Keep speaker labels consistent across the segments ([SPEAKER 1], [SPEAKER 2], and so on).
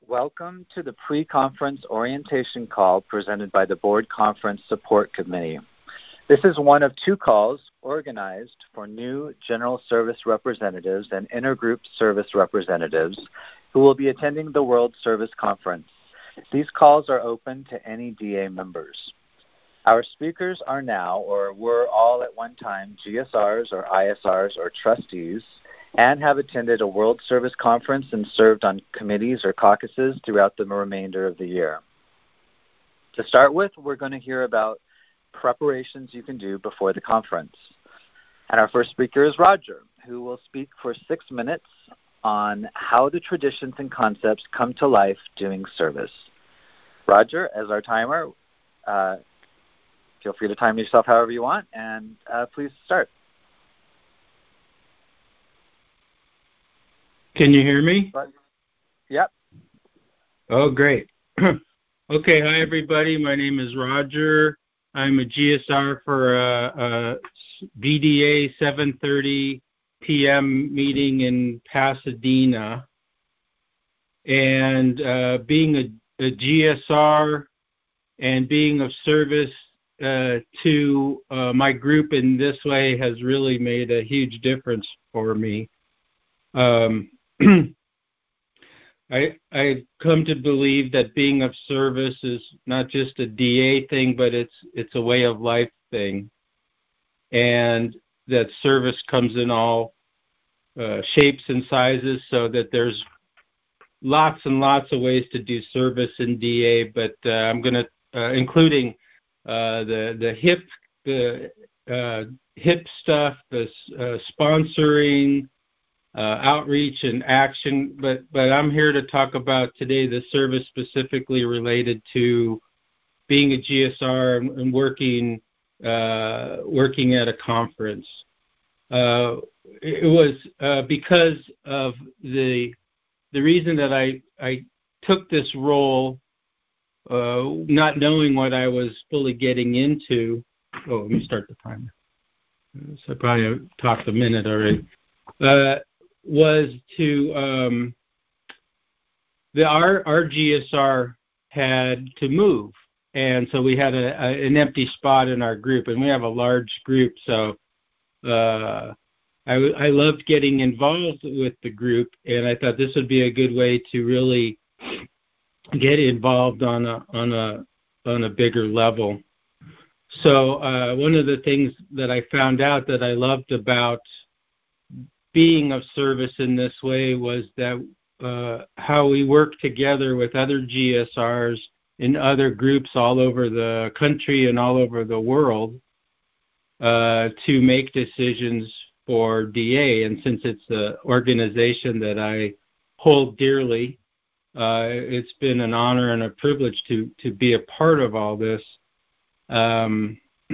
[SPEAKER 1] Welcome to the pre-conference orientation call presented by the Board Conference Support Committee. This is one of two calls organized for new General Service Representatives and Intergroup Service Representatives who will be attending the World Service Conference. These calls are open to any DA members. Our speakers are now, or were all at one time, GSRs or ISRs or trustees, and have attended a World Service Conference and served on committees or caucuses throughout the remainder of the year. To start with, we're going to hear about preparations you can do before the conference. And our first speaker is Roger, who will speak for 6 minutes on how the traditions and concepts come to life doing service. Roger, as our timer, feel free to time yourself however you want, and please start.
[SPEAKER 2] Can you hear me?
[SPEAKER 1] Yep.
[SPEAKER 2] Oh, great. Okay, hi everybody. My name is Roger. I'm a GSR for BDA 7:30 p.m. meeting in Pasadena. And being a GSR and being of service to my group in this way has really made a huge difference for me. I come to believe that being of service is not just a DA thing, but it's a way of life thing, and that service comes in all shapes and sizes, so that there's lots and lots of ways to do service in DA. But I'm going to including the hip stuff, the sponsoring, outreach and action, but I'm here to talk about today the service specifically related to being a GSR and working at a conference. It was because of the reason that I took this role, not knowing what I was fully getting into. Oh, let me start the timer. So I probably talked a minute already. Was to our GSR had to move, and so we had an empty spot in our group, and we have a large group, so I loved getting involved with the group, and I thought this would be a good way to really get involved on a bigger level. So one of the things that I found out that I loved about being of service in this way was that how we work together with other GSRs in other groups all over the country and all over the world to make decisions for DA. And since it's an organization that I hold dearly, it's been an honor and a privilege to be a part of all this. And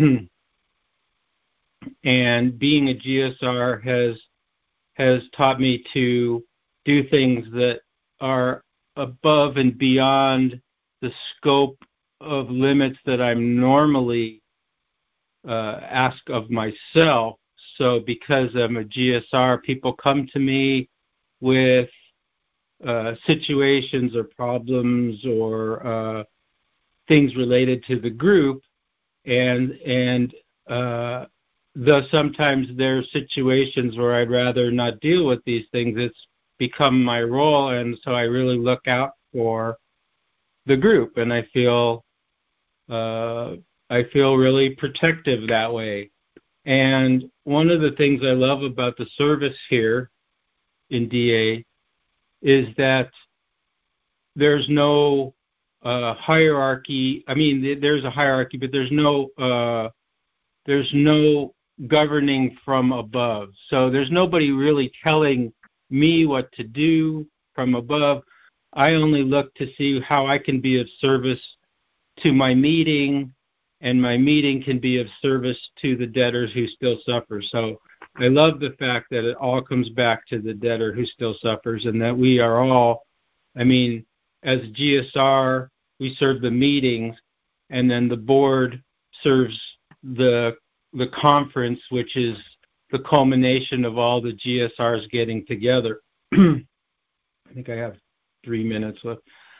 [SPEAKER 2] being a GSR has taught me to do things that are above and beyond the scope of limits that I'm normally asked of myself. So because I'm a GSR, people come to me with situations or problems or things related to the group, and though sometimes there are situations where I'd rather not deal with these things, it's become my role, and so I really look out for the group, and I feel really protective that way. And one of the things I love about the service here in DA is that there's no hierarchy. I mean, there's a hierarchy, but there's no governing from above. So there's nobody really telling me what to do from above. I only look to see how I can be of service to my meeting, and my meeting can be of service to the debtors who still suffer. So I love the fact that it all comes back to the debtor who still suffers, and that we are all, I mean, as GSR, we serve the meetings, and then the board serves the conference, which is the culmination of all the GSRs getting together. I think I have 3 minutes left.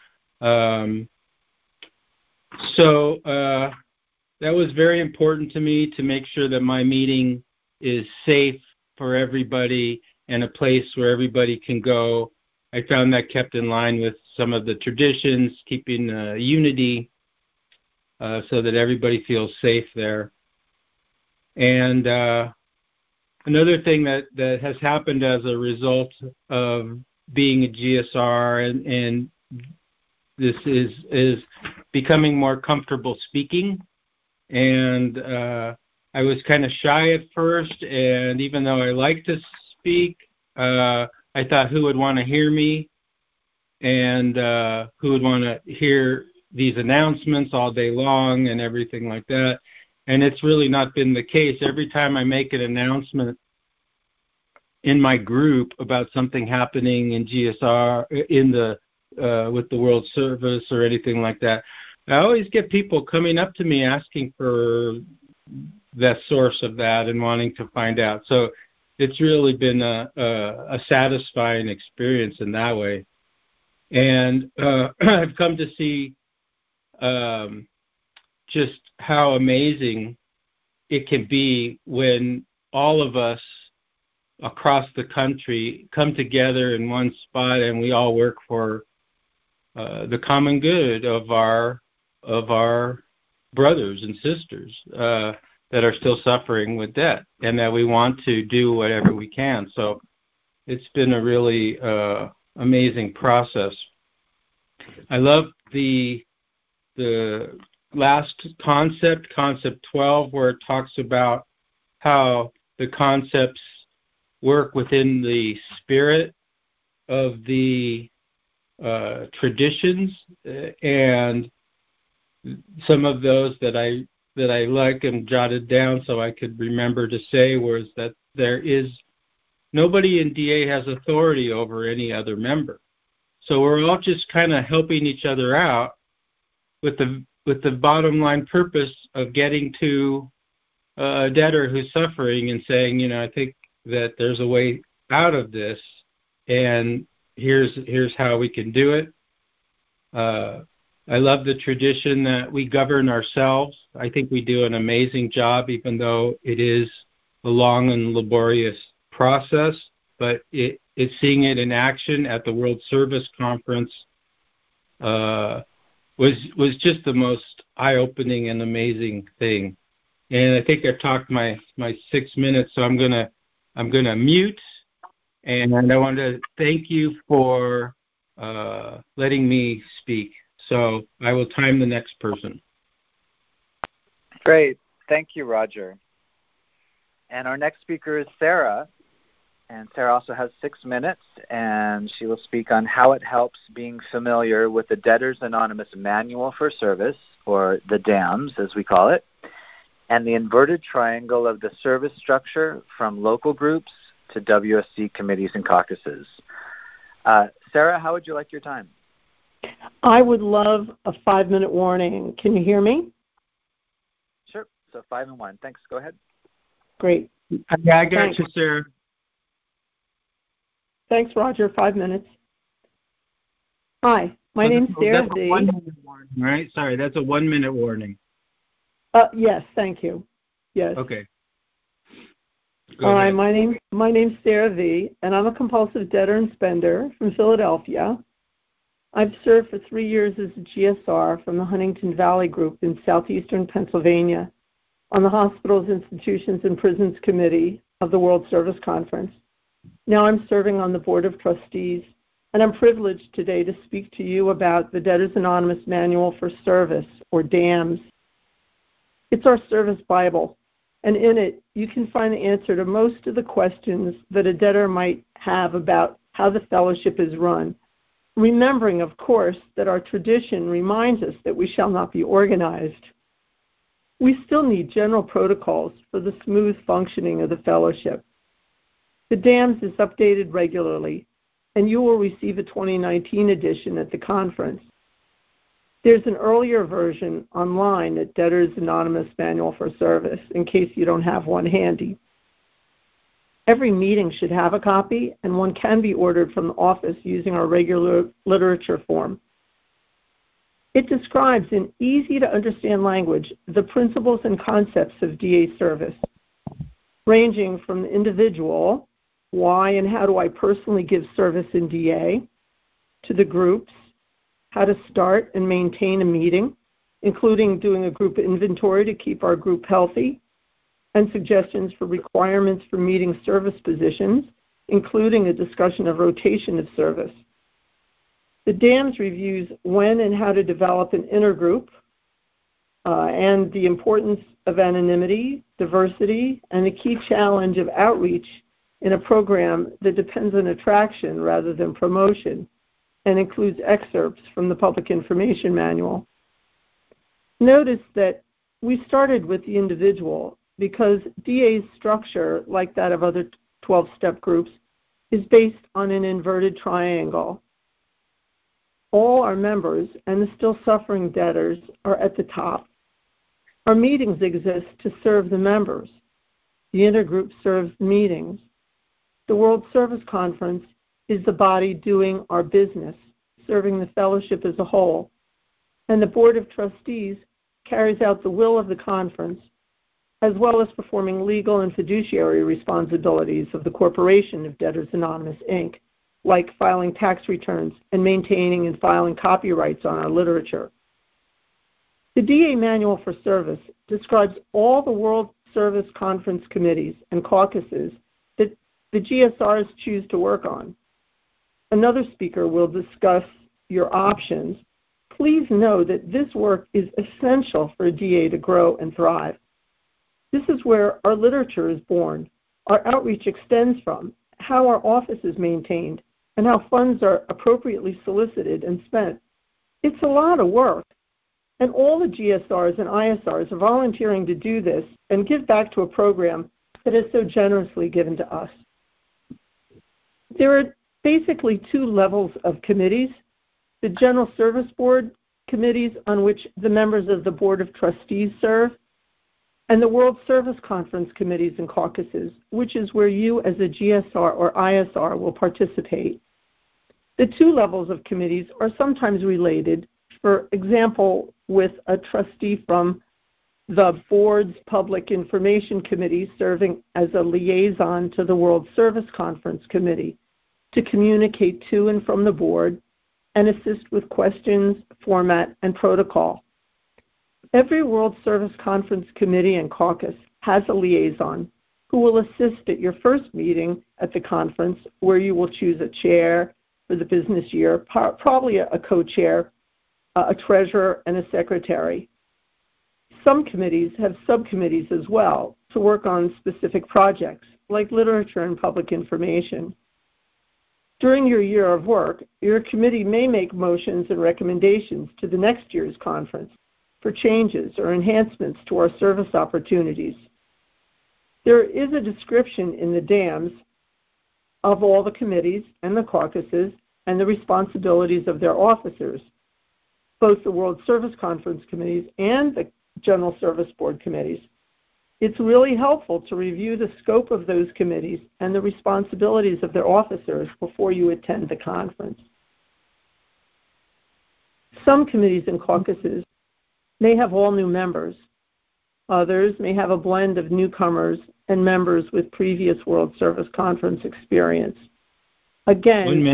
[SPEAKER 2] So that was very important to me to make sure that my meeting is safe for everybody and a place where everybody can go. I found that kept in line with some of the traditions, keeping unity so that everybody feels safe there. And another thing that has happened as a result of being a GSR and this is becoming more comfortable speaking. And I was kind of shy at first, and even though I like to speak, I thought who would want to hear me and who would want to hear these announcements all day long and everything like that. And it's really not been the case. Every time I make an announcement in my group about something happening in GSR, with the World Service or anything like that, I always get people coming up to me asking for the source of that and wanting to find out. So it's really been a satisfying experience in that way. And I've come to see just how amazing it can be when all of us across the country come together in one spot and we all work for the common good of our brothers and sisters that are still suffering with debt, and that we want to do whatever we can. So it's been a really amazing process. I love the last concept 12, where it talks about how the concepts work within the spirit of the traditions, and some of those that I like and jotted down so I could remember to say was that there is nobody in DA has authority over any other member. So we're all just kind of helping each other out with the bottom line purpose of getting to a debtor who's suffering and saying, I think that there's a way out of this, and here's how we can do it. I love the tradition that we govern ourselves. I think we do an amazing job, even though it is a long and laborious process. But it's seeing it in action at the World Service Conference was just the most eye-opening and amazing thing. And I think I've talked my 6 minutes, so I'm gonna mute. And I want to thank you for letting me speak. So I will time the next person.
[SPEAKER 1] Great. Thank you, Roger. And our next speaker is Sarah. And Sarah also has 6 minutes, and she will speak on how it helps being familiar with the Debtors Anonymous Manual for Service, or the DAMS as we call it, and the inverted triangle of the service structure from local groups to WSC committees and caucuses. Sarah, how would you like your time?
[SPEAKER 3] I would love a 5-minute warning. Can you hear me?
[SPEAKER 1] Sure. So 5 and 1. Thanks. Go ahead.
[SPEAKER 3] Great.
[SPEAKER 2] Yeah, I got you, Sarah.
[SPEAKER 3] Thanks, Roger. 5 minutes. Hi, my name's Sarah D.
[SPEAKER 2] 1 minute warning, right? Sorry, that's a 1 minute warning.
[SPEAKER 3] Yes, thank you. Yes.
[SPEAKER 2] Okay.
[SPEAKER 3] Hi, my name's Sarah V, and I'm a compulsive debtor and spender from Philadelphia. I've served for 3 years as a GSR from the Huntington Valley Group in southeastern Pennsylvania on the Hospitals, Institutions, and Prisons Committee of the World Service Conference. Now I'm serving on the Board of Trustees, and I'm privileged today to speak to you about the Debtors Anonymous Manual for Service, or DAMS. It's our service Bible, and in it you can find the answer to most of the questions that a debtor might have about how the fellowship is run, remembering, of course, that our tradition reminds us that we shall not be organized. We still need general protocols for the smooth functioning of the fellowship. The DAMS is updated regularly, and you will receive a 2019 edition at the conference. There's an earlier version online at Debtors Anonymous Manual for Service, in case you don't have one handy. Every meeting should have a copy, and one can be ordered from the office using our regular literature form. It describes in easy-to-understand language the principles and concepts of DA service, ranging from the individual, why and how do I personally give service in DA, to the groups, how to start and maintain a meeting, including doing a group inventory to keep our group healthy, and suggestions for requirements for meeting service positions, including a discussion of rotation of service. The DAMS reviews when and how to develop an intergroup and the importance of anonymity, diversity, and the key challenge of outreach in a program that depends on attraction rather than promotion and includes excerpts from the Public Information Manual. Notice that we started with the individual because DA's structure, like that of other 12-step groups, is based on an inverted triangle. All our members and the still suffering debtors are at the top. Our meetings exist to serve the members. The intergroup serves meetings. The World Service Conference is the body doing our business, serving the fellowship as a whole. And the Board of Trustees carries out the will of the conference, as well as performing legal and fiduciary responsibilities of the Corporation of Debtors Anonymous, Inc., like filing tax returns and maintaining and filing copyrights on our literature. The DA Manual for Service describes all the World Service Conference committees and caucuses that the GSRs choose to work on. Another speaker will discuss your options. Please know that this work is essential for a DA to grow and thrive. This is where our literature is born, our outreach extends from, how our office is maintained, and how funds are appropriately solicited and spent. It's a lot of work, and all the GSRs and ISRs are volunteering to do this and give back to a program that is so generously given to us. There are basically two levels of committees: the General Service Board committees, on which the members of the Board of Trustees serve, and the World Service Conference committees and caucuses, which is where you as a GSR or ISR will participate. The two levels of committees are sometimes related, for example, with a trustee from the board's Public Information Committee serving as a liaison to the World Service Conference Committee to communicate to and from the board and assist with questions, format, and protocol. Every World Service Conference Committee and caucus has a liaison who will assist at your first meeting at the conference, where you will choose a chair for the business year, probably a co-chair, a treasurer, and a secretary. Some committees have subcommittees as well to work on specific projects, like literature and public information. During your year of work, your committee may make motions and recommendations to the next year's conference for changes or enhancements to our service opportunities. There is a description in the DAMS of all the committees and the caucuses and the responsibilities of their officers, both the World Service Conference committees and the General Service Board committees. It's really helpful to review the scope of those committees and the responsibilities of their officers before you attend the conference. Some committees and caucuses may have all new members. Others may have a blend of newcomers and members with previous World Service Conference experience. Again,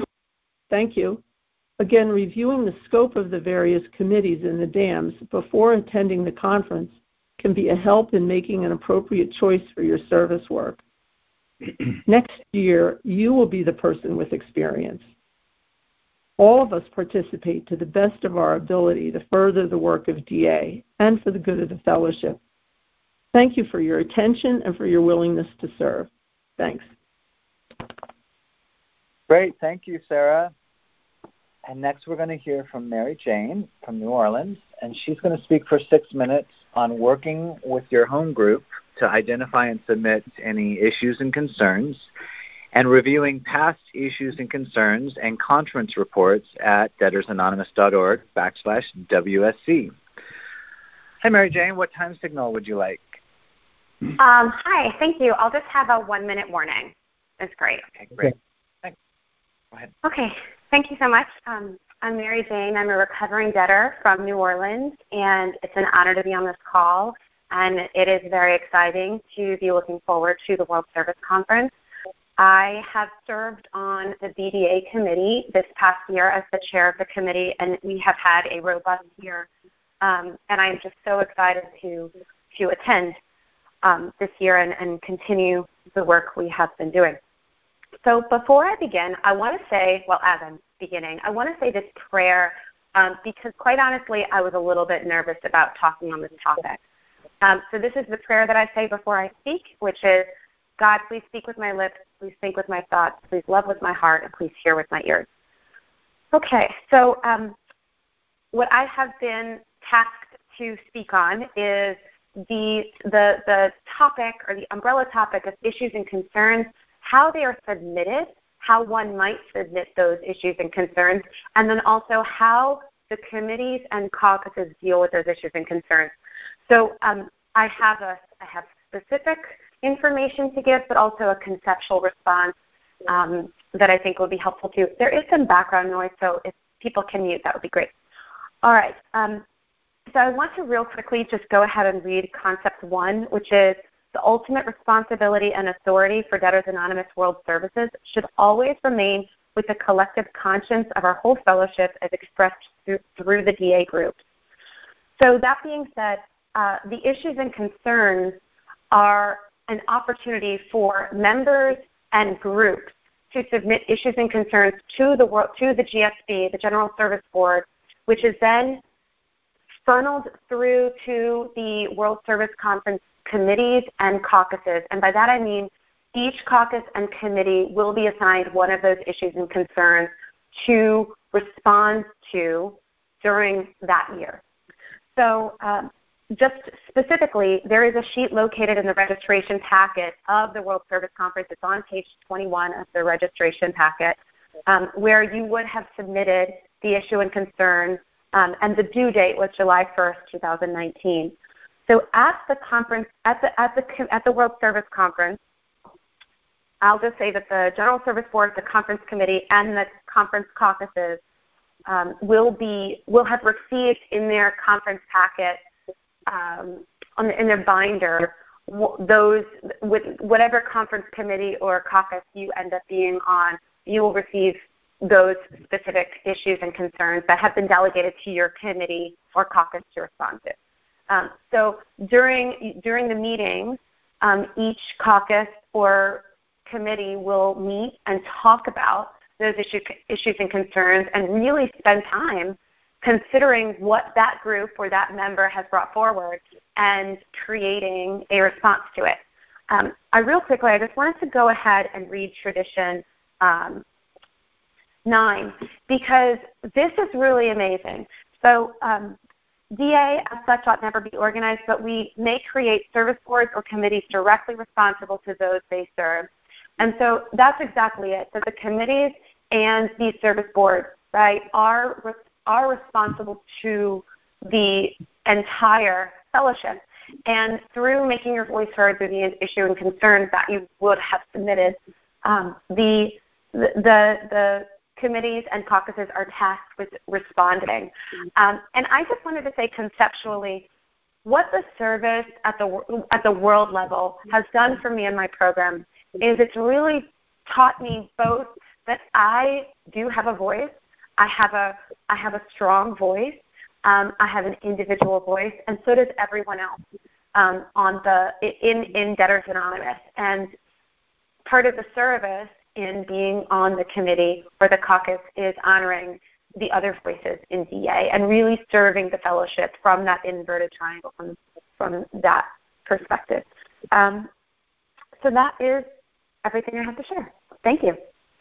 [SPEAKER 3] reviewing the scope of the various committees in the DAMS before attending the conference can be a help in making an appropriate choice for your service work. Next year, you will be the person with experience. All of us participate to the best of our ability to further the work of DA and for the good of the fellowship. Thank you for your attention and for your willingness to serve. Thanks.
[SPEAKER 1] Great. Thank you, Sarah. And next we're going to hear from Mary Jane from New Orleans, and she's going to speak for 6 minutes on working with your home group to identify and submit any issues and concerns, and reviewing past issues and concerns and conference reports at debtorsanonymous.org/WSC. Hi, Mary Jane. What time signal would you like?
[SPEAKER 4] Hi, thank you. I'll just have a 1-minute warning. That's great.
[SPEAKER 1] Okay, great. Thanks. Go ahead.
[SPEAKER 4] Okay, thank you so much. I'm Mary Jane. I'm a recovering debtor from New Orleans, and it's an honor to be on this call. And it is very exciting to be looking forward to the World Service Conference. I have served on the BDA committee this past year as the chair of the committee, and we have had a robust year. And I'm just so excited to attend this year and continue the work we have been doing. So before I begin, I want to say, as I'm beginning, I want to say this prayer because quite honestly, I was a little bit nervous about talking on this topic. So this is the prayer that I say before I speak, which is, God, please speak with my lips, please think with my thoughts, please love with my heart, and please hear with my ears. Okay, so what I have been tasked to speak on is the topic or the umbrella topic of issues and concerns, how they are submitted, how one might submit those issues and concerns, and then also how the committees and caucuses deal with those issues and concerns. So I have specific information to give, but also a conceptual response that I think will be helpful too. There is some background noise, so if people can mute, that would be great. All right. So I want to real quickly just go ahead and read Concept 1, which is the ultimate responsibility and authority for Debtors Anonymous World Services should always remain with the collective conscience of our whole fellowship as expressed through the DA group. So that being said, the issues and concerns are an opportunity for members and groups to submit issues and concerns to the GSB, the General Service Board, which is then funneled through to the World Service Conference committees and caucuses. And by that I mean each caucus and committee will be assigned one of those issues and concerns to respond to during that year. So just specifically, there is a sheet located in the registration packet of the World Service Conference. It's on page 21 of the registration packet, where you would have submitted the issue and concern, and the due date was July 1st, 2019. So at the conference, at the World Service Conference, I'll just say that the General Service Board, the Conference Committee, and the Conference Caucuses will have received in their conference packet, in their binder, those with whatever conference committee or caucus you end up being on, you will receive those specific issues and concerns that have been delegated to your committee or caucus to respond to. So during the meetings, each caucus or committee will meet and talk about those issues and concerns and really spend time considering what that group or that member has brought forward and creating a response to it. I just wanted to go ahead and read Tradition 9 because this is really amazing. So DA as such ought never be organized, but we may create service boards or committees directly responsible to those they serve. And so that's exactly it. So the committees and these service boards, right, are responsible to the entire fellowship. And through making your voice heard through the issue and concerns that you would have submitted, the committees and caucuses are tasked with responding. And I just wanted to say conceptually, what the service at the world level has done for me in my program is it's really taught me both that I do have a voice. I have a strong voice. I have an individual voice, and so does everyone else in Debtors Anonymous. And part of the service in being on the committee or the caucus is honoring the other voices in DA and really serving the fellowship from that inverted triangle, from that perspective. So that is everything I have to share. Thank you.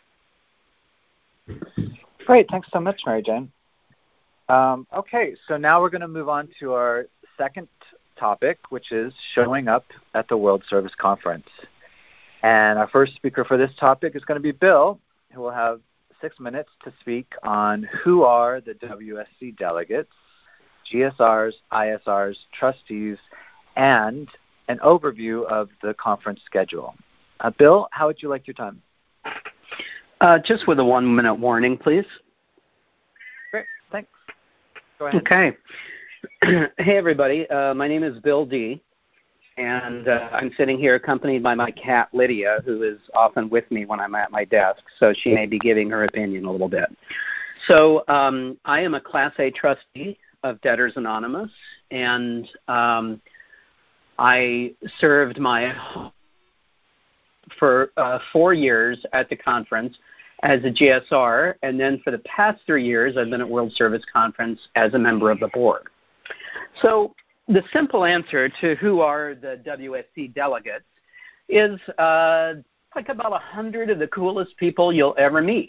[SPEAKER 1] Great. Thanks so much, Mary Jane. Okay, so now we're going to move on to our second topic, which is showing up at the World Service Conference. And our first speaker for this topic is going to be Bill, who will have 6 minutes to speak on who are the WSC delegates, GSRs, ISRs, trustees, and an overview of the conference schedule. Bill, how would you like your time?
[SPEAKER 5] Just with a 1-minute warning, please.
[SPEAKER 1] Great, thanks. Go ahead.
[SPEAKER 5] Okay. Hey, everybody. My name is Bill D., and I'm sitting here accompanied by my cat, Lydia, who is often with me when I'm at my desk, so she may be giving her opinion a little bit. So I am a Class A trustee of Debtors Anonymous, and I served for 4 years at the conference as a GSR, and then for the past 3 years I've been at World Service Conference as a member of the board. So the simple answer to who are the WSC delegates is like about 100 of the coolest people you'll ever meet.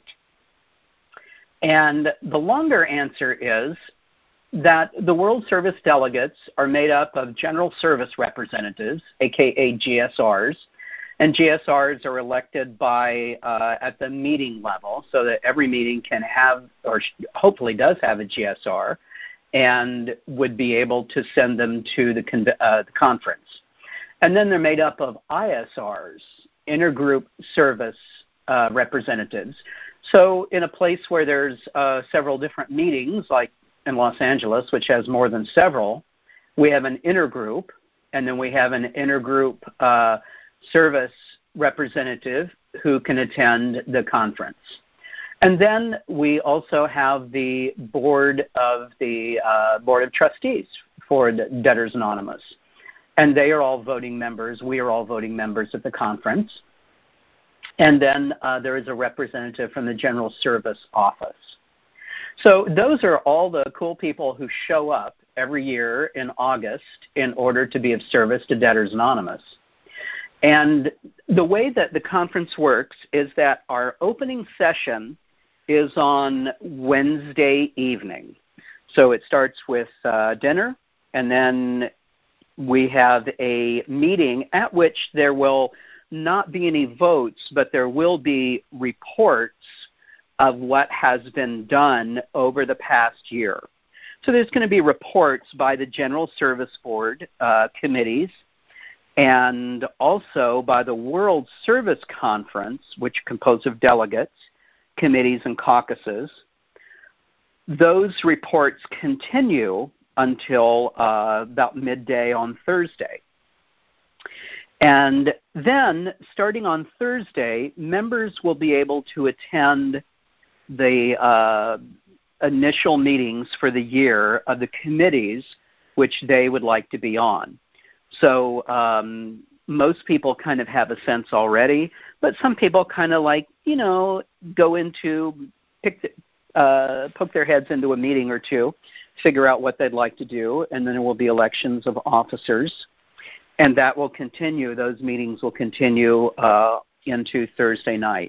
[SPEAKER 5] And the longer answer is that the World Service delegates are made up of General Service Representatives, aka GSRs, and GSRs are elected by at the meeting level, so that every meeting can have, or hopefully does have, a GSR, and would be able to send them to the conference. And then they're made up of ISRs, intergroup service representatives. So in a place where there's several different meetings, like in Los Angeles, which has more than several, we have an intergroup, and then we have an intergroup service representative who can attend the conference. And then we also have the board of trustees for Debtors Anonymous. And they are all voting members. We are all voting members at the conference. And then there is a representative from the General Service Office. So those are all the cool people who show up every year in August in order to be of service to Debtors Anonymous. And the way that the conference works is that our opening session is on Wednesday evening. So it starts with dinner, and then we have a meeting at which there will not be any votes, but there will be reports of what has been done over the past year. So there's going to be reports by the General Service Board committees, and also by the World Service Conference, which composed of delegates, committees, and caucuses. Those reports continue until about midday on Thursday. And then, starting on Thursday, members will be able to attend the initial meetings for the year of the committees which they would like to be on. So most people kind of have a sense already, but some people kind of go into, poke their heads into a meeting or two, figure out what they'd like to do, and then there will be elections of officers. And that will continue. Those meetings will continue into Thursday night.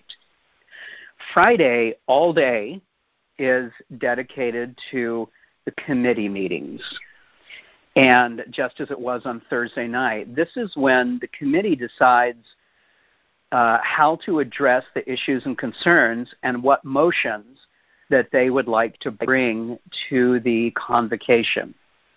[SPEAKER 5] Friday, all day, is dedicated to the committee meetings. And just as it was on Thursday night, this is when the committee decides how to address the issues and concerns and what motions that they would like to bring to the convocation.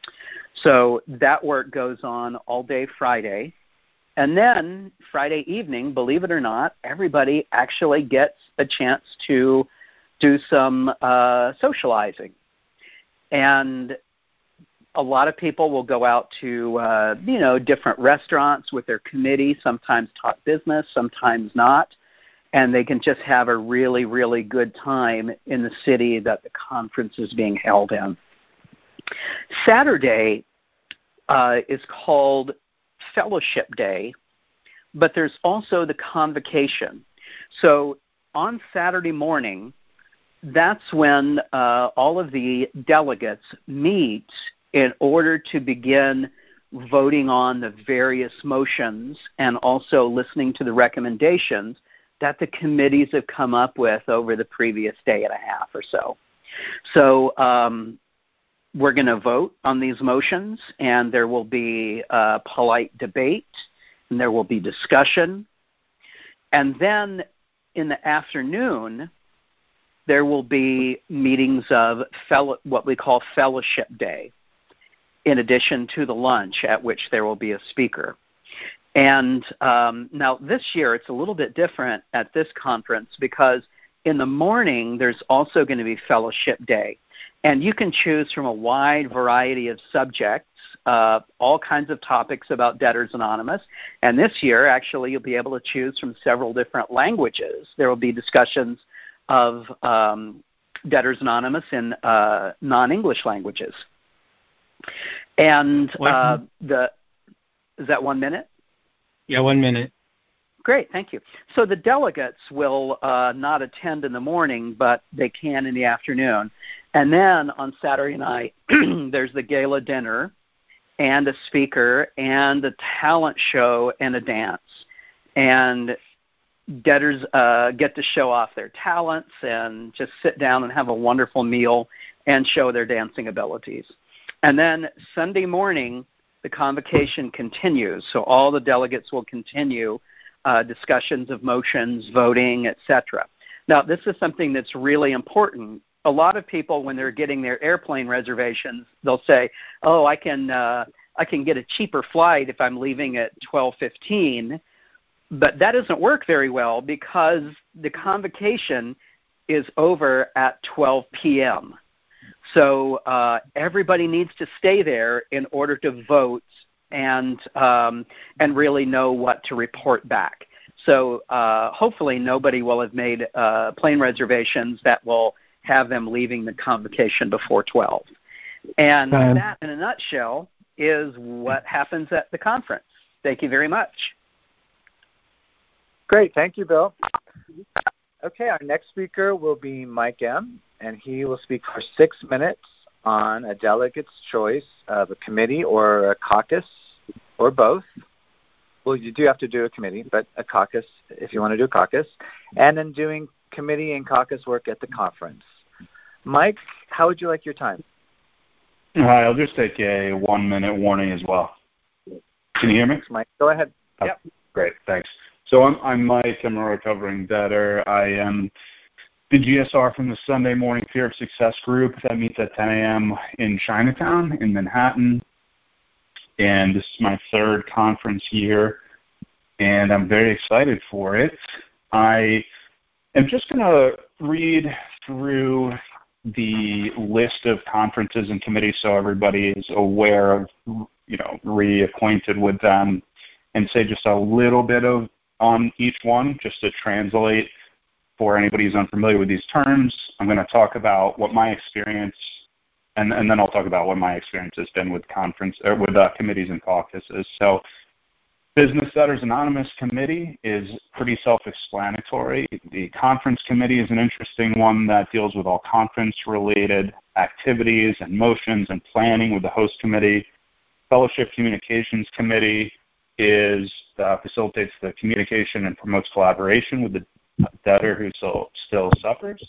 [SPEAKER 5] So that work goes on all day Friday. And then Friday evening, believe it or not, everybody actually gets a chance to do some socializing. And a lot of people will go out to, different restaurants with their committee, sometimes talk business, sometimes not. And they can just have a really, really good time in the city that the conference is being held in. Saturday is called Fellowship Day, but there's also the convocation. So on Saturday morning, that's when all of the delegates meet in order to begin voting on the various motions and also listening to the recommendations that the committees have come up with over the previous day and a half or so. So we're going to vote on these motions, and there will be a polite debate, and there will be discussion. And then in the afternoon, there will be meetings of what we call Fellowship Day, in addition to the lunch at which there will be a speaker. And now this year it's a little bit different at this conference because in the morning there's also going to be Fellowship Day. And you can choose from a wide variety of subjects, all kinds of topics about Debtors Anonymous. And this year, actually, you'll be able to choose from several different languages. There will be discussions of Debtors Anonymous in non-English languages. And is that 1 minute?
[SPEAKER 2] Yeah, 1 minute.
[SPEAKER 5] Great, thank you. So the delegates will not attend in the morning, but they can in the afternoon. And then on Saturday night, there's the gala dinner and a speaker and a talent show and a dance. And debtors get to show off their talents and just sit down and have a wonderful meal and show their dancing abilities. And then Sunday morning, the convocation continues. So all the delegates will continue discussions of motions, voting, etc. Now, this is something that's really important. A lot of people, when they're getting their airplane reservations, they'll say, "Oh, I can get a cheaper flight if I'm leaving at 12:15." But that doesn't work very well because the convocation is over at 12 p.m. So everybody needs to stay there in order to vote and really know what to report back. So hopefully nobody will have made plane reservations that will have them leaving the convocation before 12. And that, in a nutshell, is what happens at the conference. Thank you very much.
[SPEAKER 1] Great. Thank you, Bill. Okay, our next speaker will be Mike M., and he will speak for 6 minutes on a delegate's choice of a committee or a caucus or both. Well, you do have to do a committee, but a caucus if you want to do a caucus, and then doing committee and caucus work at the conference. Mike, how would you like your time?
[SPEAKER 6] Hi, I'll just take a 1 minute warning as well. Can you hear me?
[SPEAKER 1] Mike, go ahead.
[SPEAKER 6] Yep. Great, thanks. So I'm Mike. I'm a recovering debtor. I am the GSR from the Sunday Morning Fear of Success group that meets at 10 a.m. in Chinatown in Manhattan. And this is my third conference year, and I'm very excited for it. I am just going to read through the list of conferences and committees so everybody is aware of, reacquainted with them, and say just a little bit on each one, just to translate for anybody who's unfamiliar with these terms. I'm going to talk about what my experience, and then I'll talk about what my experience has been with committees and caucuses. So, Business Debtors Anonymous Committee is pretty self-explanatory. The Conference Committee is an interesting one that deals with all conference-related activities and motions and planning with the host committee. Fellowship Communications Committee facilitates the communication and promotes collaboration with the debtor who still suffers.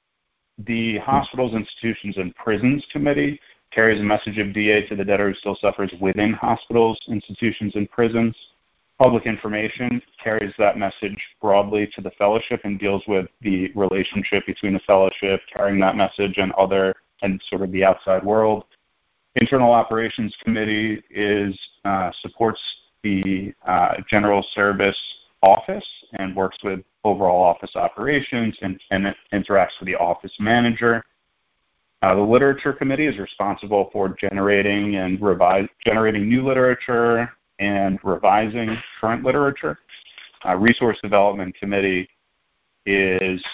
[SPEAKER 6] The Hospitals, Institutions, and Prisons Committee carries a message of DA to the debtor who still suffers within hospitals, institutions, and prisons. Public Information carries that message broadly to the fellowship and deals with the relationship between the fellowship carrying that message and sort of the outside world. Internal Operations Committee supports the General Service Office and works with overall office operations and it interacts with the office manager. The Literature Committee is responsible for generating new literature and revising current literature. Resource Development Committee is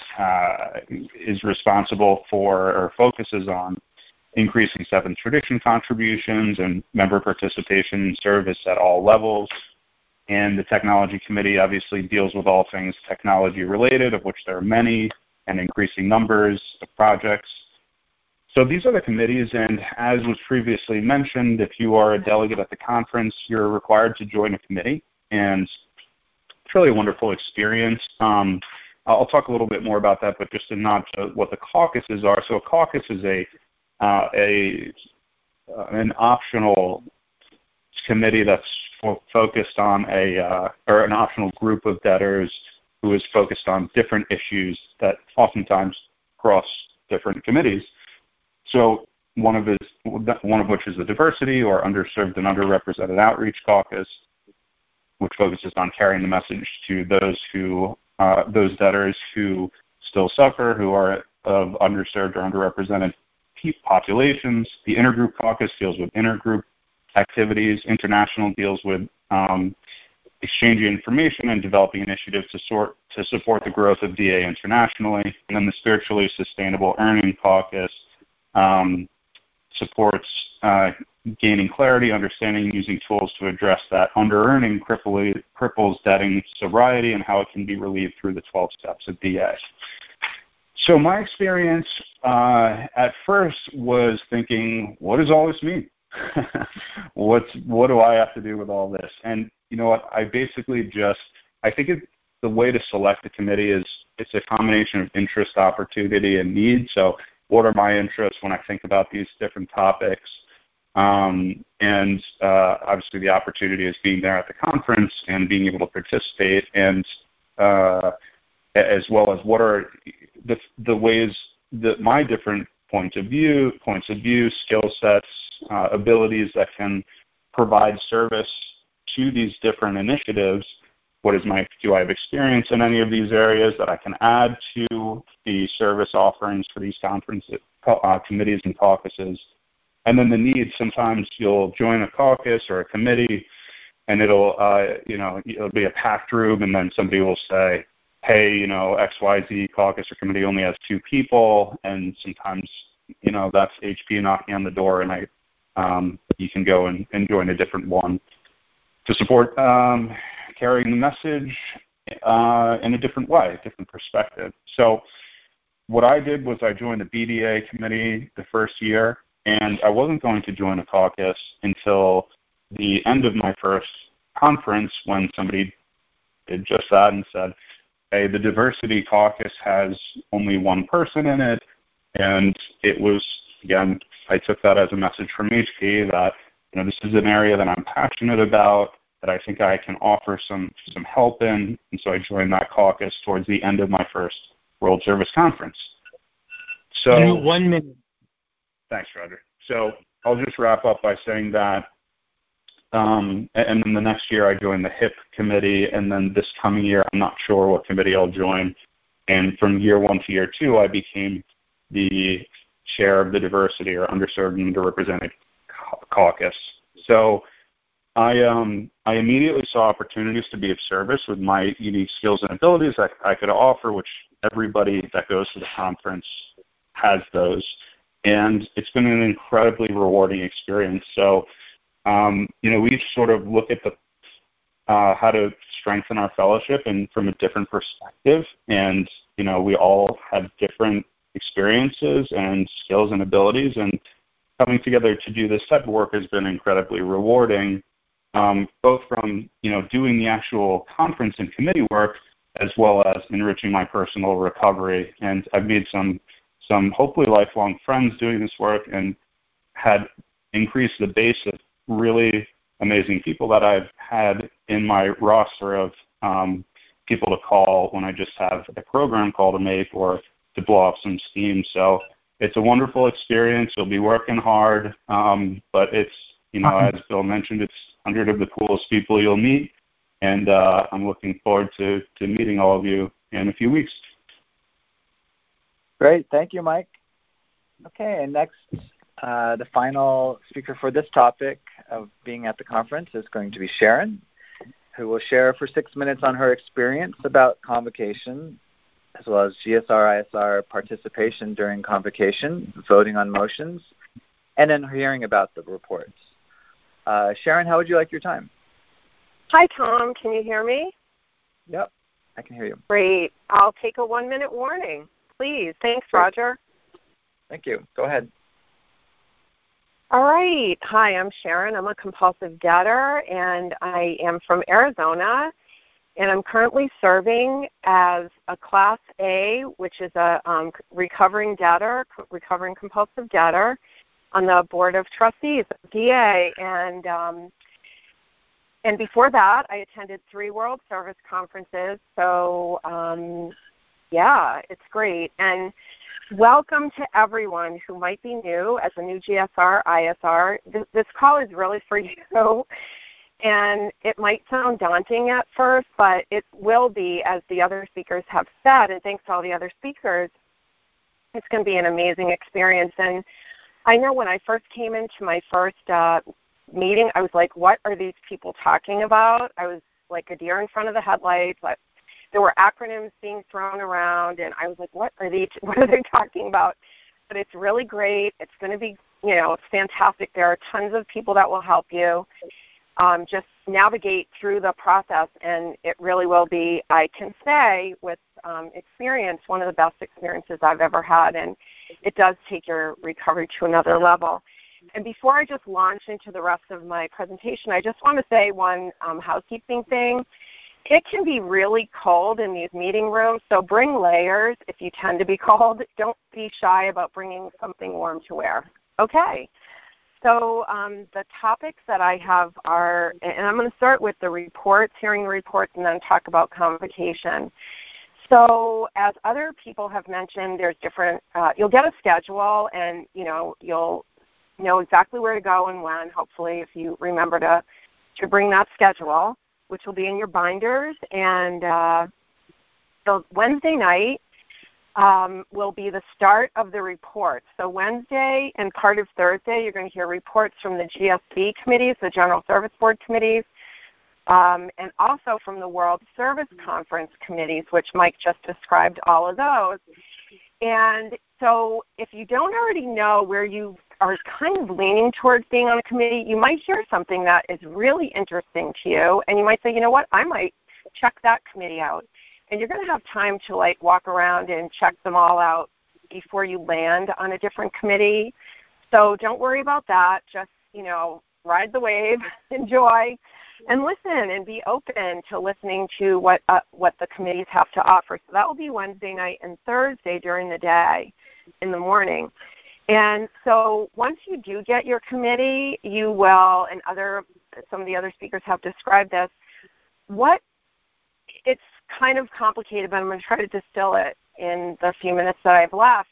[SPEAKER 6] responsible for or focuses on increasing Seventh Tradition contributions and member participation in service at all levels. And the Technology Committee obviously deals with all things technology related, of which there are many and increasing numbers of projects. So these are the committees, and as was previously mentioned, if you are a delegate at the conference, you're required to join a committee, and it's really a wonderful experience. I'll talk a little bit more about that, but just to nod to what the caucuses are. So a caucus is an optional committee that's focused on or an optional group of debtors who is focused on different issues that oftentimes cross different committees. So one of which is the Diversity or Underserved and Underrepresented Outreach Caucus. which focuses on carrying the message to those debtors who still suffer, who are of underserved or underrepresented populations. The Intergroup Caucus deals with intergroup activities. International deals with exchanging information and developing initiatives to support the growth of DA internationally. And then the Spiritually Sustainable Earning Caucus supports gaining clarity, understanding, and using tools to address that under-earning cripples debting sobriety and how it can be relieved through the 12 steps of DA. So my experience at first was thinking, what does all this mean? What do I have to do with all this? And you know what? I basically I think the way to select a committee is it's a combination of interest, opportunity, and need. So what are my interests when I think about these different topics? And obviously the opportunity is being there at the conference and being able to participate, and as well as what are the ways that my different points of view, skill sets, abilities that can provide service to these different initiatives. Do I have experience in any of these areas that I can add to the service offerings for these conferences, committees and caucuses? And then the need, sometimes you'll join a caucus or a committee and it'll be a packed room, and then somebody will say, hey, XYZ caucus or committee only has 2 people, and sometimes, that's HP knocking on the door, and you can go and join a different one to support carrying the message in a different way, a different perspective. So what I did was I joined the BDA committee the first year, and I wasn't going to join a caucus until the end of my first conference, when somebody did just that and said, hey, the diversity caucus has only 1 person in it. And it was, again, I took that as a message from HP that, this is an area that I'm passionate about, that I think I can offer some help in. And so I joined that caucus towards the end of my first World Service Conference. So
[SPEAKER 2] 1 minute.
[SPEAKER 6] Thanks, Roger. So I'll just wrap up by saying that, and then the next year I joined the HIP committee, and then this coming year I'm not sure what committee I'll join. And from year 1 to year 2, I became the chair of the diversity or underserved and underrepresented caucus. So I immediately saw opportunities to be of service with my unique skills and abilities that I could offer, which everybody that goes to the conference has those. And it's been an incredibly rewarding experience. So, we sort of look at how to strengthen our fellowship and from a different perspective. And, we all have different experiences and skills and abilities. And coming together to do this type of work has been incredibly rewarding, both from, doing the actual conference and committee work, as well as enriching my personal recovery. And I've made some hopefully lifelong friends doing this work, and had increased the base of really amazing people that I've had in my roster of people to call when I just have a program call to make or to blow off some steam. So it's a wonderful experience. You'll be working hard, but it's, as Bill mentioned, it's 100 of the coolest people you'll meet, and I'm looking forward to meeting all of you in a few weeks.
[SPEAKER 1] Great. Thank you, Mike. Okay, and next, the final speaker for this topic of being at the conference is going to be Sharon, who will share for 6 minutes on her experience about convocation, as well as GSR-ISR participation during convocation, voting on motions, and then hearing about the reports. Sharon, how would you like your time?
[SPEAKER 7] Hi, Tom. Can you hear me?
[SPEAKER 1] Yep, I can hear you.
[SPEAKER 7] Great. I'll take a 1-minute warning, please. Thanks,
[SPEAKER 1] Great.
[SPEAKER 7] Roger.
[SPEAKER 1] Thank you. Go ahead.
[SPEAKER 7] All right. Hi, I'm Sharon. I'm a compulsive debtor, and I am from Arizona, and I'm currently serving as a Class A, which is a recovering compulsive debtor, on the Board of Trustees of DA. And before that, I attended 3 World Service Conferences. So, it's great. And welcome to everyone who might be new as a new GSR, ISR. This call is really for you. And it might sound daunting at first, but it will be, as the other speakers have said, and thanks to all the other speakers, it's going to be an amazing experience. And I know when I first came into my first meeting, I was like, what are these people talking about? I was like a deer in front of the headlights. There were acronyms being thrown around, and I was like, what are they talking about? But it's really great. It's going to be, it's fantastic. There are tons of people that will help you. Just navigate through the process, and it really will be, I can say with experience, one of the best experiences I've ever had, and it does take your recovery to another level. And before I just launch into the rest of my presentation, I just want to say one housekeeping thing. It can be really cold in these meeting rooms, so bring layers if you tend to be cold. Don't be shy about bringing something warm to wear. Okay. So the topics that I have are, and I'm going to start with the reports, hearing the reports, and then talk about convocation. So as other people have mentioned, there's different, you'll get a schedule, and, you'll know exactly where to go and when, hopefully, if you remember to bring that schedule, which will be in your binders. And so Wednesday night will be the start of the report. So Wednesday and part of Thursday, you're going to hear reports from the GSB committees, the General Service Board committees, and also from the World Service Conference committees, which Mike just described all of those. And so if you don't already know where you are kind of leaning towards being on a committee, you might hear something that is really interesting to you, and you might say, you know what, I might check that committee out. And you're going to have time to walk around and check them all out before you land on a different committee. So don't worry about that. Just, ride the wave, enjoy, and listen and be open to listening to what the committees have to offer. So that will be Wednesday night and Thursday during the day in the morning. And so once you do get your committee, you will, and some of the other speakers have described this, it's kind of complicated, but I'm going to try to distill it in the few minutes that I have left.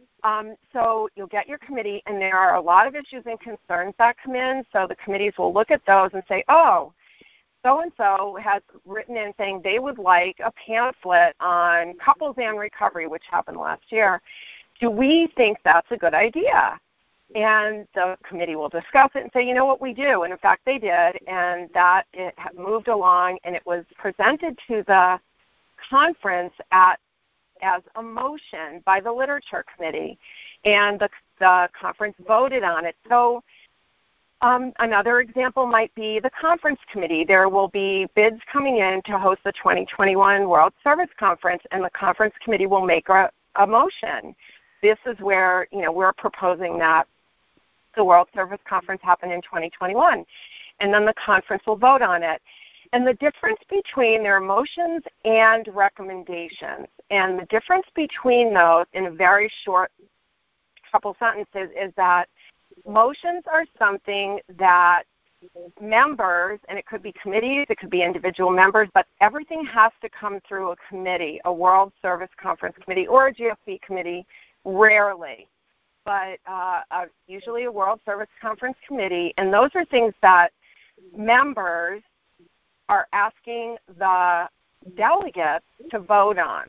[SPEAKER 7] So you'll get your committee, and there are a lot of issues and concerns that come in, so the committees will look at those and say, oh, so-and-so has written in saying they would like a pamphlet on couples and recovery, which happened last year. Do we think that's a good idea? And the committee will discuss it and say, you know what, we do. And in fact, they did, and that it moved along, and it was presented to the conference as a motion by the literature committee, and the conference voted on it. So another example might be the conference committee. There will be bids coming in to host the 2021 World Service Conference, and the conference committee will make a motion. This is where, we're proposing that the World Service Conference happen in 2021, and then the conference will vote on it. And the difference between their motions and recommendations, and the difference between those in a very short couple sentences, is that motions are something that members, and it could be committees, it could be individual members, but everything has to come through a committee, a World Service Conference committee or a GSB committee, rarely, but usually a World Service Conference committee, and those are things that members are asking the delegates to vote on.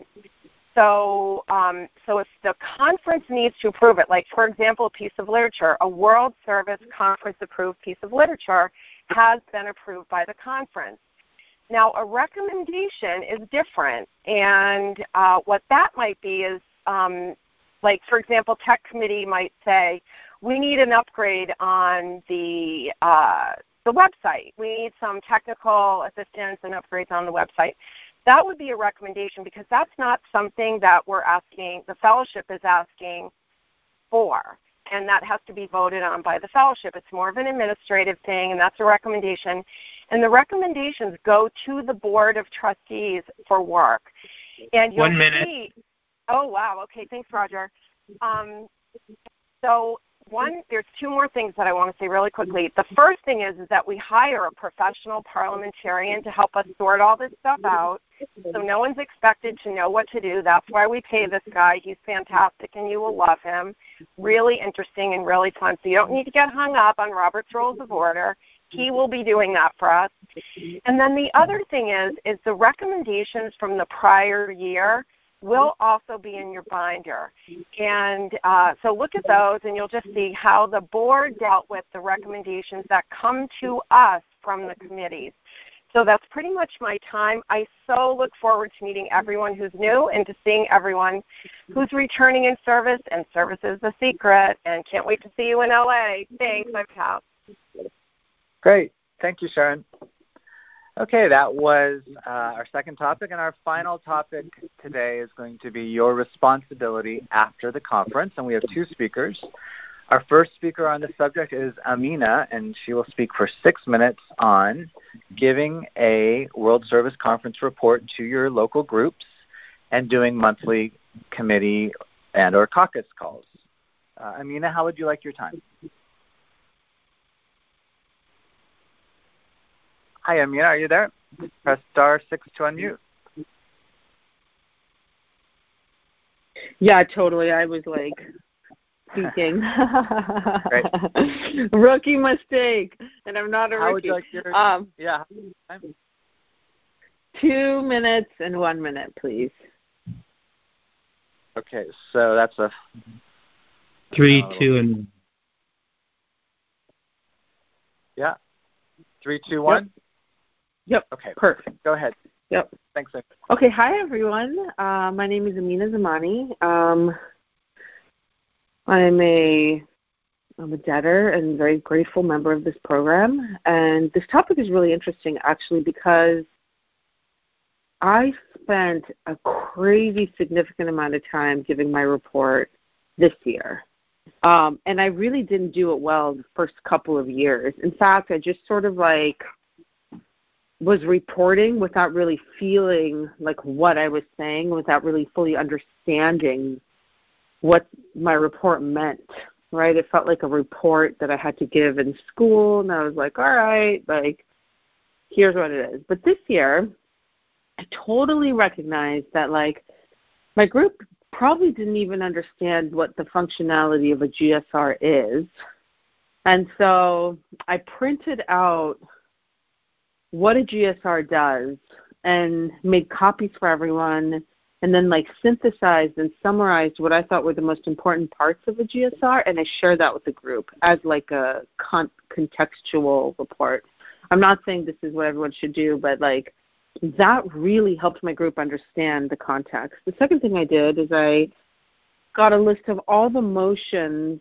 [SPEAKER 7] So if the conference needs to approve it, like, for example, a piece of literature, a World Service Conference approved piece of literature has been approved by the conference. Now, a recommendation is different, and what that might be is, like, for example, Tech Committee might say, we need an upgrade on the website. We need some technical assistance and upgrades on the website. That would be a recommendation, because that's not something that we're asking, the fellowship is asking for, and that has to be voted on by the fellowship. It's more of an administrative thing, and that's a recommendation. And the recommendations go to the Board of Trustees for work. And you'll
[SPEAKER 2] 1 minute.
[SPEAKER 7] see, oh, wow, okay, thanks, Roger. There's two more things that I want to say really quickly. The first thing is that we hire a professional parliamentarian to help us sort all this stuff out. So no one's expected to know what to do. That's why we pay this guy. He's fantastic, and you will love him. Really interesting and really fun. So you don't need to get hung up on Robert's Rules of Order. He will be doing that for us. And then the other thing is the recommendations from the prior year will also be in your binder. And so look at those, and you'll just see how the board dealt with the recommendations that come to us from the committees. So that's pretty much my time. I so look forward to meeting everyone who's new and to seeing everyone who's returning in service, and service is the secret, and can't wait to see you in LA. Thanks, I've passed.
[SPEAKER 1] Great. Thank you, Sharon. Okay, that was our second topic, and our final topic today is going to be your responsibility after the conference, and we have two speakers. Our first speaker on the subject is Amina, and she will speak for 6 minutes on giving a World Service Conference report to your local groups and doing monthly committee and or caucus calls. Amina, how would you like your time? Hi, Amina, are you there? Press *6 to unmute.
[SPEAKER 3] Yeah, totally. I was like speaking.
[SPEAKER 1] Great.
[SPEAKER 3] Rookie mistake, and I'm not a rookie.
[SPEAKER 1] How would you like your yeah?
[SPEAKER 3] 2 minutes and 1 minute, please.
[SPEAKER 1] Okay, so that's a
[SPEAKER 2] 3, 2, and
[SPEAKER 1] yeah. 3, 2, 1.
[SPEAKER 3] Yep.
[SPEAKER 1] Okay.
[SPEAKER 3] Perfect.
[SPEAKER 1] Go ahead.
[SPEAKER 3] Yep.
[SPEAKER 1] Thanks.
[SPEAKER 3] Okay. Hi, everyone. My name is Amina Zamani. I'm a debtor and very grateful member of this program. And this topic is really interesting, actually, because I spent a crazy significant amount of time giving my report this year. And I really didn't do it well the first couple of years. In fact, I just sort of was reporting without really feeling like what I was saying, without really fully understanding what my report meant, right? It felt like a report that I had to give in school, and I was like, all right, here's what it is. But this year, I totally recognized that, my group probably didn't even understand what the functionality of a GSR is. And so I printed out what a GSR does and made copies for everyone, and then synthesized and summarized what I thought were the most important parts of a GSR, and I shared that with the group as a contextual report. I'm not saying this is what everyone should do, but that really helped my group understand the context. The second thing I did is I got a list of all the motions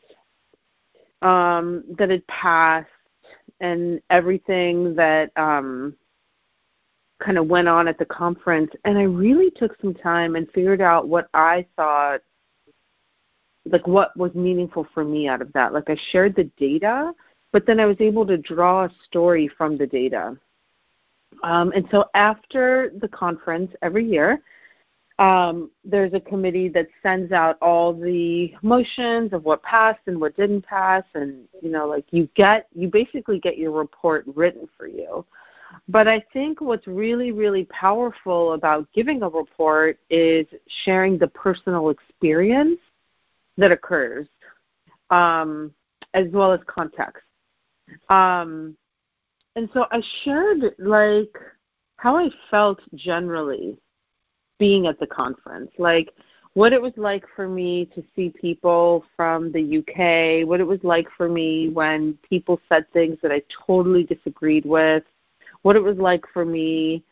[SPEAKER 3] that had passed and everything that kind of went on at the conference. And I really took some time and figured out what I thought, what was meaningful for me out of that. I shared the data, but then I was able to draw a story from the data. And so after the conference every year, there's a committee that sends out all the motions of what passed and what didn't pass, and you basically get your report written for you. But I think what's really, really powerful about giving a report is sharing the personal experience that occurs, as well as context. And so I shared how I felt generally being at the conference, what it was like for me to see people from the UK, what it was like for me when people said things that I totally disagreed with, what it was like for me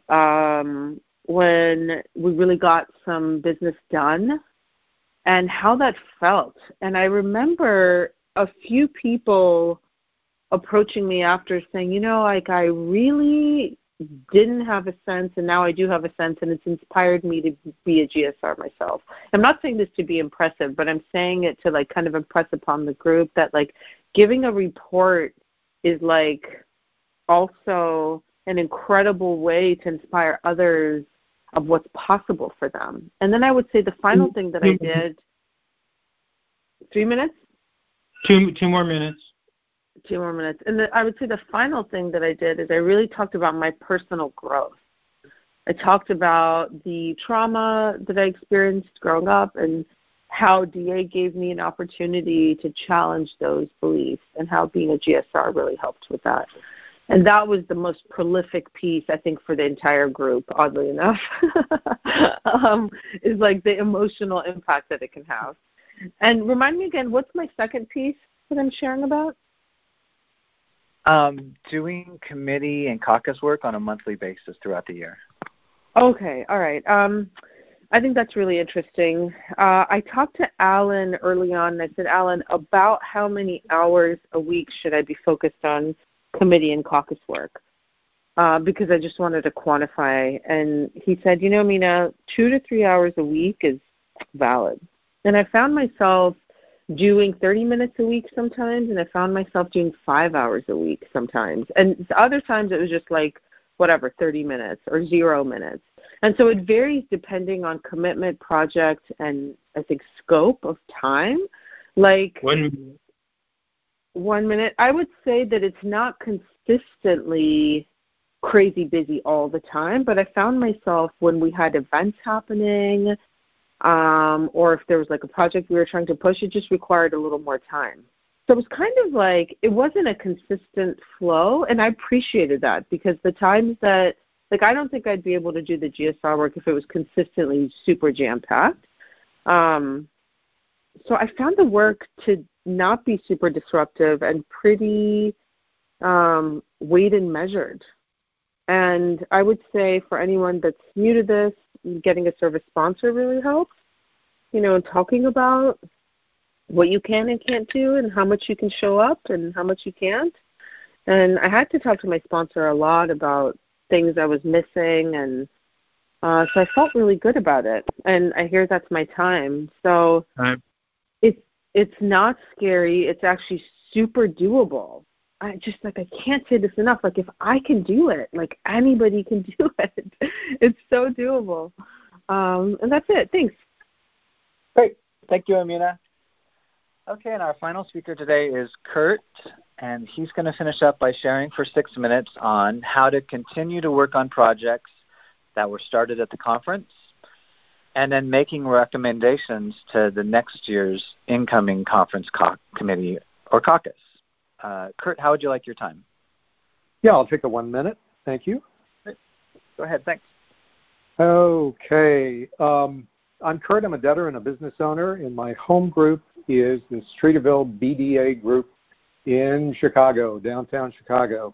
[SPEAKER 3] when we really got some business done, and how that felt. And I remember a few people approaching me after saying, I really didn't have a sense, and now I do have a sense, and it's inspired me to be a GSR myself. I'm not saying this to be impressive, but I'm saying it to kind of impress upon the group that giving a report is also an incredible way to inspire others of what's possible for them. And then I would say the final thing that I did, 3 minutes?
[SPEAKER 2] 2 more minutes.
[SPEAKER 3] 2 more minutes. And I would say the final thing that I did is I really talked about my personal growth. I talked about the trauma that I experienced growing up and how DA gave me an opportunity to challenge those beliefs and how being a GSR really helped with that. And that was the most prolific piece, I think, for the entire group, oddly enough, is like the emotional impact that it can have. And remind me again, what's my second piece that I'm sharing about?
[SPEAKER 1] Doing committee and caucus work on a monthly basis throughout the year.
[SPEAKER 3] Okay, all right. I think that's really interesting. I talked to Alan early on, and I said, Alan, about how many hours a week should I be focused on committee and caucus work? Because I just wanted to quantify. And he said, Mina, 2 to 3 hours a week is valid. And I found myself doing 30 minutes a week sometimes, and I found myself doing 5 hours a week sometimes. And other times it was just like, 30 minutes or 0 minutes. And so it varies depending on commitment, project, and I think scope of time. Like
[SPEAKER 2] 1
[SPEAKER 3] minute. I would say that it's not consistently crazy busy all the time, but I found myself when we had events happening, or if there was like a project we were trying to push, it just required a little more time. So it was kind of like, it wasn't a consistent flow, and I appreciated that because the times that, like, I don't think I'd be able to do the GSR work if it was consistently super jam-packed. So I found the work to not be super disruptive and pretty weighed and measured. And I would say for anyone that's new to this, getting a service sponsor really helps, talking about what you can and can't do and how much you can show up and how much you can't. And I had to talk to my sponsor a lot about things I was missing, and so I felt really good about it. And I hear that's my time. So it's not scary. It's actually super doable. I can't say this enough. Like, if I can do it, like, anybody can do it. It's so doable. And that's it. Thanks.
[SPEAKER 1] Great. Thank you, Amina. Okay, and our final speaker today is Kurt, and he's going to finish up by sharing for 6 minutes on how to continue to work on projects that were started at the conference, and then making recommendations to the next year's incoming conference committee or caucus. Kurt, how would you like your time?
[SPEAKER 8] Yeah, I'll take the 1 minute. Thank you.
[SPEAKER 1] Great. Go ahead. Thanks.
[SPEAKER 8] Okay. I'm Kurt. I'm a debtor and a business owner, and my home group is the Streeterville BDA group in Chicago, downtown Chicago.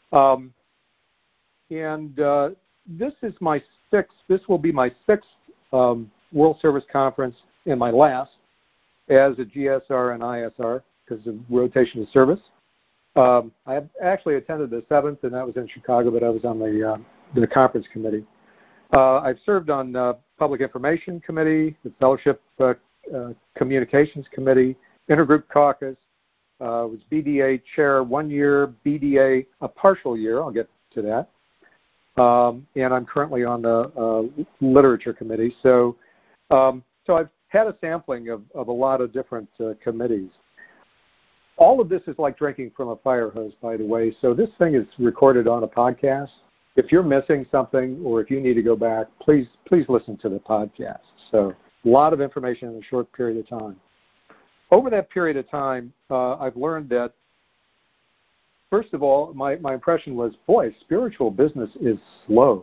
[SPEAKER 8] This will be my sixth World Service Conference and my last as a GSR and ISR because of rotation of service. I actually attended the 7th, and that was in Chicago, but I was on the conference committee. I've served on Public Information Committee, the Fellowship Communications Committee, Intergroup Caucus, was BDA chair 1 year, BDA a partial year. I'll get to that. And I'm currently on the Literature Committee. So I've had a sampling of a lot of different committees. All of this is like drinking from a fire hose, by the way. So this thing is recorded on a podcast. If you're missing something or if you need to go back, please listen to the podcast. So a lot of information in a short period of time. Over that period of time, I've learned that, first of all, my impression was, boy, spiritual business is slow.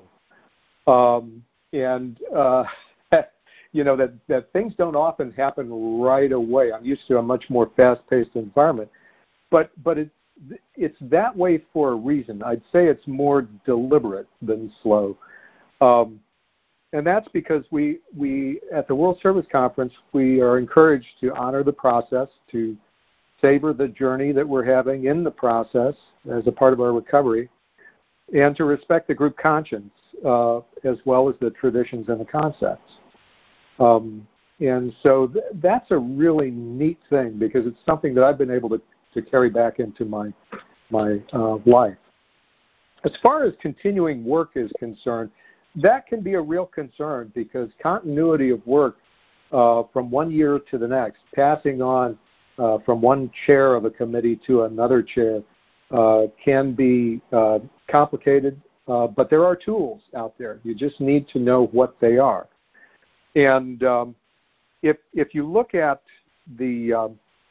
[SPEAKER 8] That things don't often happen right away. I'm used to a much more fast-paced environment. But it's that way for a reason. I'd say it's more deliberate than slow. And that's because we at the World Service Conference, we are encouraged to honor the process, to savor the journey that we're having in the process as a part of our recovery, and to respect the group conscience as well as the traditions and the concepts. And so that's a really neat thing because it's something that I've been able to carry back into my life. As far as continuing work is concerned, that can be a real concern because continuity of work from 1 year to the next, passing on from one chair of a committee to another chair can be complicated, but there are tools out there. You just need to know what they are. And if you look at the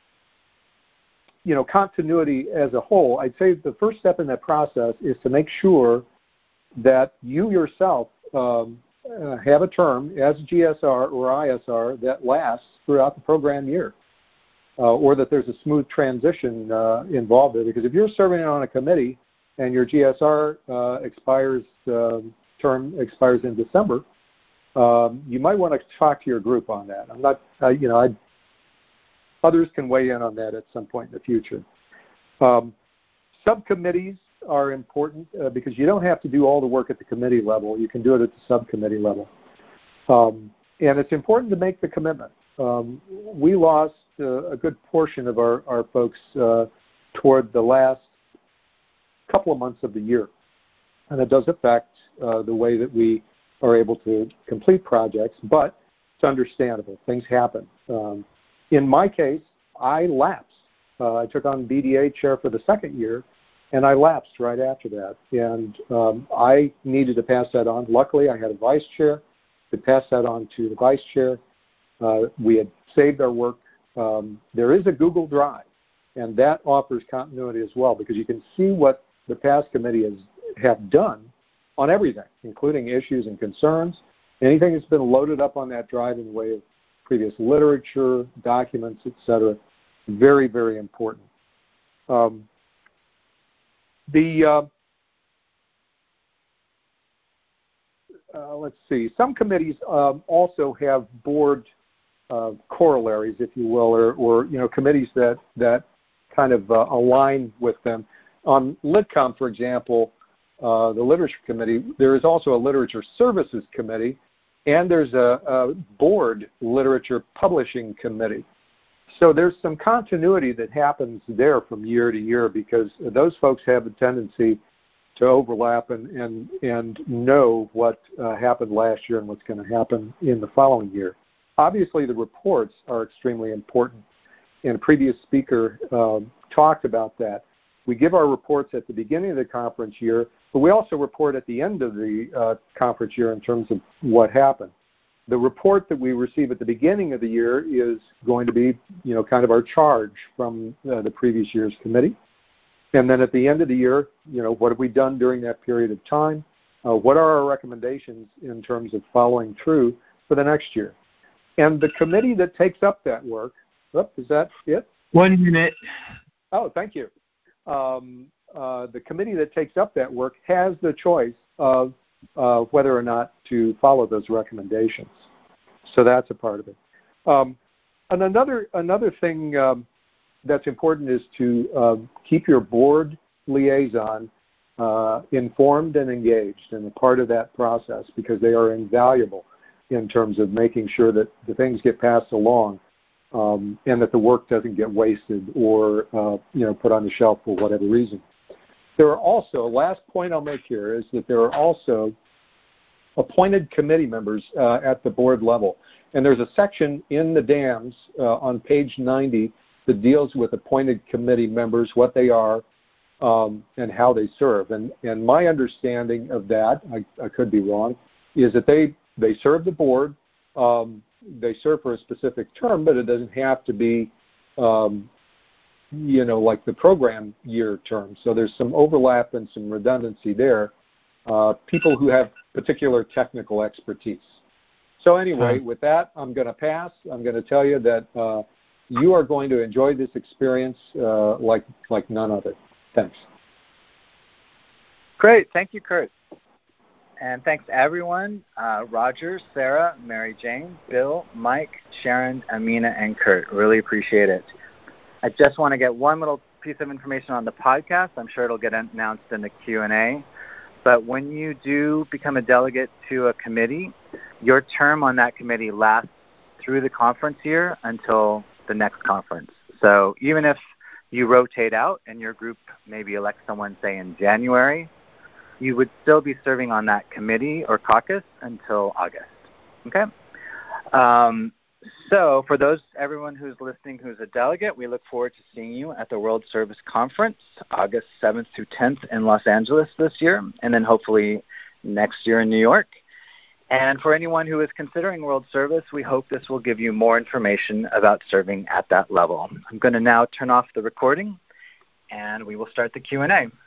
[SPEAKER 8] continuity as a whole, I'd say the first step in that process is to make sure that you yourself have a term as GSR or ISR that lasts throughout the program year, or that there's a smooth transition involved there. Because if you're serving on a committee and your GSR term expires in December, you might want to talk to your group on that. I'm not, others can weigh in on that at some point in the future. Subcommittees are important because you don't have to do all the work at the committee level. You can do it at the subcommittee level. And it's important to make the commitment. We lost a good portion of our folks toward the last couple of months of the year. And it does affect the way that we are able to complete projects, but it's understandable. Things happen. In my case, I lapsed. I took on BDA chair for the second year, and I lapsed right after that. And I needed to pass that on. Luckily, I had a vice chair. We passed that on to the vice chair. We had saved our work. There is a Google Drive, and that offers continuity as well, because you can see what the past committee have done on everything, including issues and concerns. Anything that's been loaded up on that drive in the way of previous literature, documents, etc. Very, very important. Let's see. Some committees also have board corollaries, if you will, or committees that kind of align with them. On LitCom, for example, the Literature Committee, there is also a Literature Services Committee, and there's a Board Literature Publishing Committee. So there's some continuity that happens there from year to year, because those folks have a tendency to overlap and know what happened last year and what's going to happen in the following year. Obviously, the reports are extremely important, and a previous speaker talked about that. We give our reports at the beginning of the conference year, but we also report at the end of the conference year in terms of what happened. The report that we receive at the beginning of the year is going to be, kind of our charge from the previous year's committee. And then at the end of the year, what have we done during that period of time? What are our recommendations in terms of following through for the next year? And the committee that takes up that work, is that it?
[SPEAKER 2] 1 minute.
[SPEAKER 8] Oh, thank you. The committee that takes up that work has the choice of whether or not to follow those recommendations. So that's a part of it. And another thing that's important is to keep your board liaison informed and engaged and a part of that process, because they are invaluable in terms of making sure that the things get passed along and that the work doesn't get wasted or put on the shelf for whatever reason. There are also, last point I'll make here is that there are also appointed committee members at the board level. And there's a section in the DAMS on page 90 that deals with appointed committee members, what they are, and how they serve. And my understanding of that, I could be wrong, is that they serve the board, they serve for a specific term, but it doesn't have to be like the program year term. So there's some overlap and some redundancy there. People who have particular technical expertise. So anyway, with that, I'm going to pass. I'm going to tell you that you are going to enjoy this experience like none other. Thanks.
[SPEAKER 1] Great. Thank you, Kurt. And thanks everyone, Roger, Sarah, Mary Jane, Bill, Mike, Sharon, Amina, and Kurt. Really appreciate it. I just want to get one little piece of information on the podcast. I'm sure it'll get announced in the Q&A. But when you do become a delegate to a committee, your term on that committee lasts through the conference year until the next conference. So even if you rotate out and your group maybe elects someone, say, in January, you would still be serving on that committee or caucus until August. Okay? So for everyone who's listening who's a delegate, we look forward to seeing you at the World Service Conference, August 7th through 10th in Los Angeles this year, and then hopefully next year in New York. And for anyone who is considering World Service, we hope this will give you more information about serving at that level. I'm going to now turn off the recording, and we will start the Q&A.